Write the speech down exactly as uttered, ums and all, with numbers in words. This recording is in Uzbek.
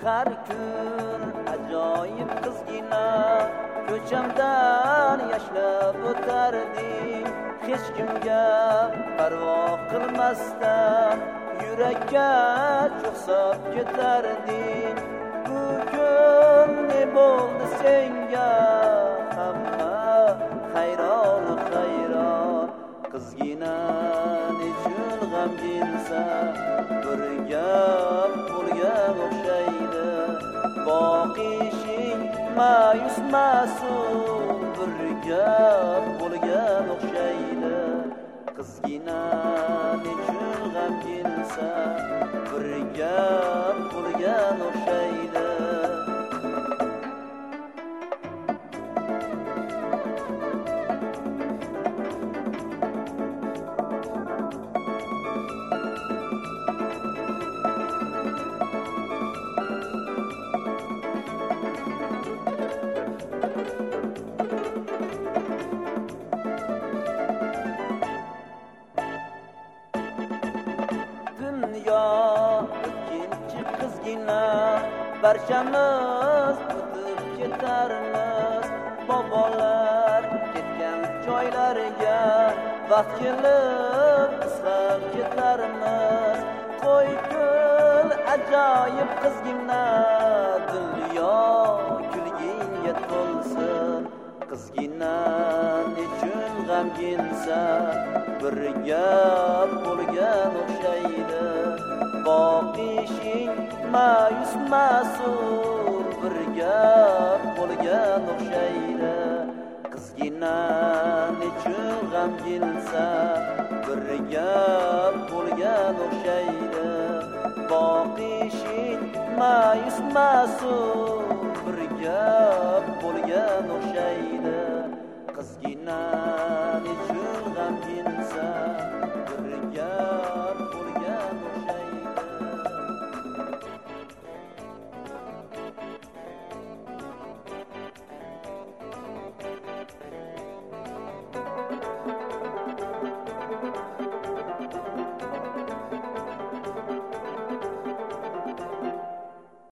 har kun ajoyib qizgina ko'chamdan yashlab o'tarding, hech kimga parvo qilmasdan yurakka cho'xsab ketarding. Bugun ne bo'ldi senga? Hamma hayron hayron, qizgina nechun g'amginsan? Bir gap bo'lgan o'xshaydi, boqishing ma'yus mas'ul, bir gap bo'lgan o'xshaydi. Qizgina nechun g'amginsan? Bir gap bo'lgan o'xshaydi. Dunyo o'tkinchi qizgina, barchamiz o'tib ketarmiz. Bobolar ketgan joylariga vaqt kelib biz ham ketarmiz. Qo'y kul ajoyib qizgina, dunyo kulgingga to'lsin. Qizgina nechun g'amginsan? Bir gap bo'lgan o'xshaydi, boqishing ma'yus mas'ul, bir gap bo'lgan o'xshaydi. Qizgina nechun g'amginsan? Bir gap bo'lgan o'xshaydi, boqishing ma'yus mas'ul, bir gap bo'lgan o'xshaydi. Qizgina